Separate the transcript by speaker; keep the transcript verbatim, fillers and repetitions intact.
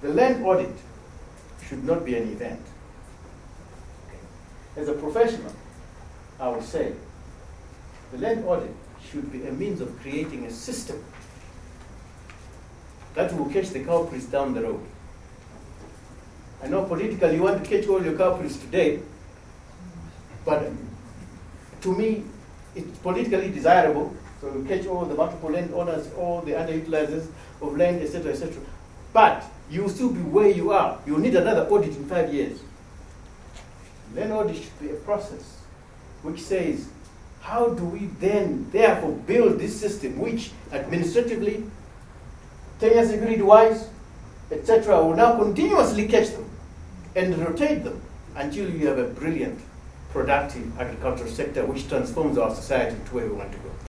Speaker 1: The land audit should not be an event. As a professional, I would say the land audit should be a means of creating a system that will catch the culprits down the road. I know politically you want to catch all your culprits today, but to me, it's politically desirable, so you catch all the multiple landowners, all the underutilizers of land, et cetera, et cetera. But you will still be where you are. You'll need another audit in five years. Land audit should be a process which says, how do we then therefore build this system which administratively, tenure security-wise, et cetera, will now continuously catch them and rotate them until you have a brilliant, productive agricultural sector which transforms our society to where we want to go.